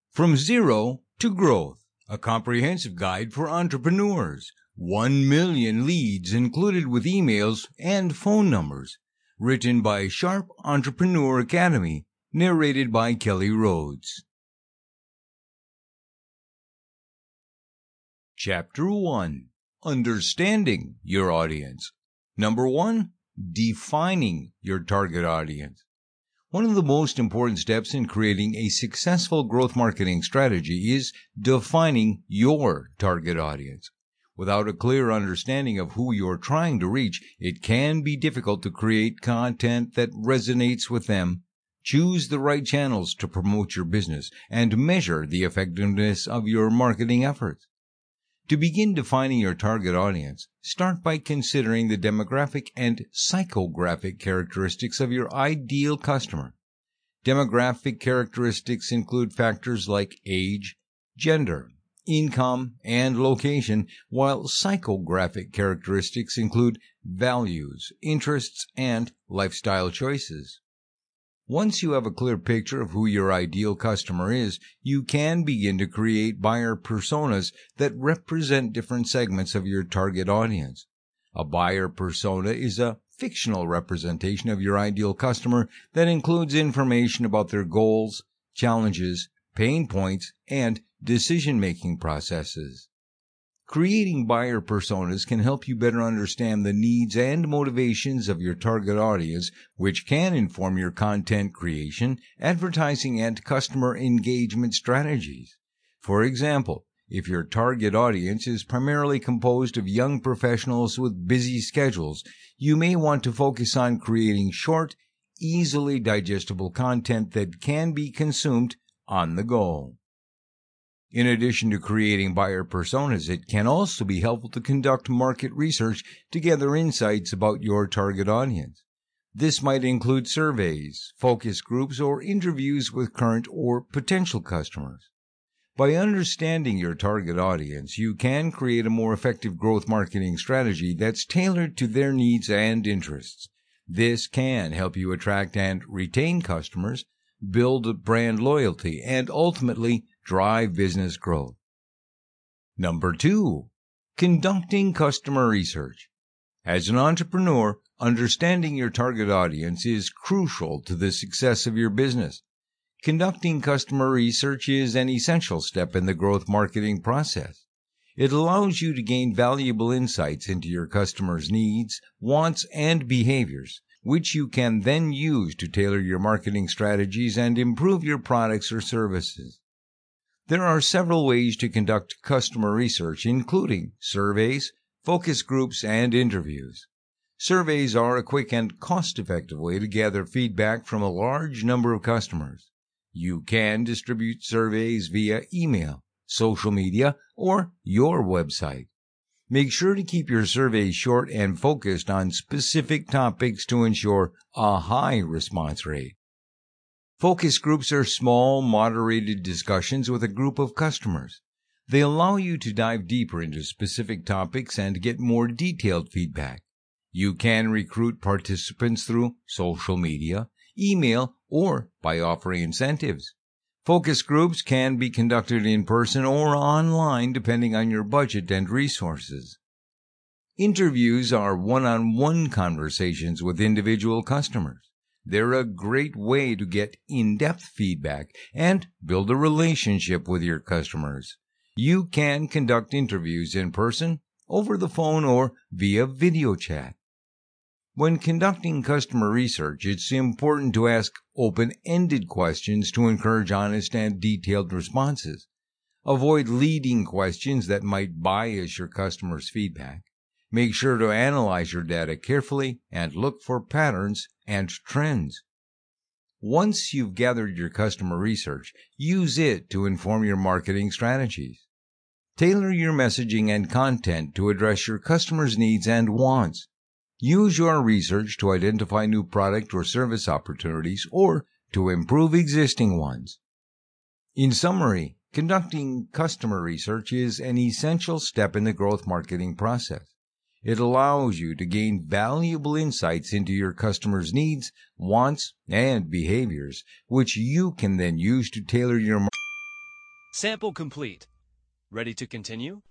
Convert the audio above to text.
From Zero to Growth, a comprehensive guide for entrepreneurs. 1 million leads included with emails and phone numbers. Written by Sharp Entrepreneur Academy. Narrated by Kelly Rhodes. Chapter 1. Understanding your audience. Number 1. Defining your target audience. One of the most important steps in creating a successful growth marketing strategy is defining your target audience. Without a clear understanding of who you're trying to reach, it can be difficult to create content that resonates with them, choose the right channels to promote your business, and measure the effectiveness of your marketing efforts. To begin defining your target audience, start by considering the demographic and psychographic characteristics of your ideal customer. Demographic characteristics include factors like age, gender, income, and location, while psychographic characteristics include values, interests, and lifestyle choices. Once you have a clear picture of who your ideal customer is, you can begin to create buyer personas that represent different segments of your target audience. A buyer persona is a fictional representation of your ideal customer that includes information about their goals, challenges, pain points, and decision-making processes. Creating buyer personas can help you better understand the needs and motivations of your target audience, which can inform your content creation, advertising, and customer engagement strategies. For example, if your target audience is primarily composed of young professionals with busy schedules, you may want to focus on creating short, easily digestible content that can be consumed on the go. In addition to creating buyer personas, it can also be helpful to conduct market research to gather insights about your target audience. This might include surveys, focus groups, or interviews with current or potential customers. By understanding your target audience, you can create a more effective growth marketing strategy that's tailored to their needs and interests. This can help you attract and retain customers, build brand loyalty, and ultimately drive business growth. Number 2. Conducting customer research. As an entrepreneur, understanding your target audience is crucial to the success of your business. Conducting customer research is an essential step in the growth marketing process. It allows you to gain valuable insights into your customers' needs, wants, and behaviors, which you can then use to tailor your marketing strategies and improve your products or services. There are several ways to conduct customer research, including surveys, focus groups, and interviews. Surveys are a quick and cost-effective way to gather feedback from a large number of customers. You can distribute surveys via email, social media, or your website. Make sure to keep your surveys short and focused on specific topics to ensure a high response rate. Focus groups are small, moderated discussions with a group of customers. They allow you to dive deeper into specific topics and get more detailed feedback. You can recruit participants through social media, email, or by offering incentives. Focus groups can be conducted in person or online depending on your budget and resources. Interviews are one-on-one conversations with individual customers. They're a great way to get in-depth feedback and build a relationship with your customers. You can conduct interviews in person, over the phone, or via video chat. When conducting customer research, it's important to ask open-ended questions to encourage honest and detailed responses. Avoid leading questions that might bias your customers' feedback. Make sure to analyze your data carefully and look for patterns and trends. Once you've gathered your customer research, use it to inform your marketing strategies. Tailor your messaging and content to address your customers' needs and wants. Use your research to identify new product or service opportunities or to improve existing ones. In summary, conducting customer research is an essential step in the growth marketing process. It allows you to gain valuable insights into your customers' needs, wants, and behaviors, which you can then use to tailor your Sample complete. Ready to continue?